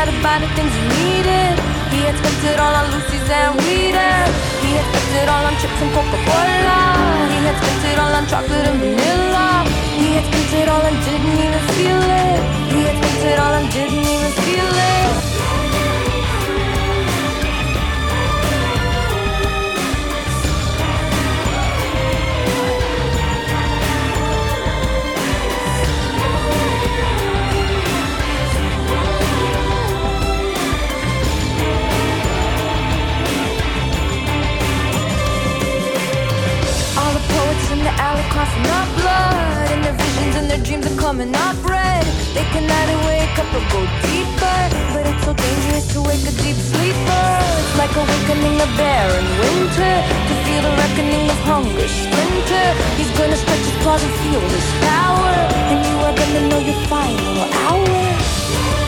try to buy the things he needed. He had spent it all on Lucy's and weed. He had spent it all on chips and Coca-Cola. He had spent it all on chocolate and vanilla. He had spent it all and didn't even feel it. He had spent it all and didn't even feel it. In the alley coughing up blood, and their visions and their dreams are coming up red. They can either wake up or go deeper, but it's so dangerous to wake a deep sleeper. It's like awakening a bear in winter, to feel the reckoning of hunger splinter. He's gonna stretch his claws and feel his power, and you are gonna know your final hour.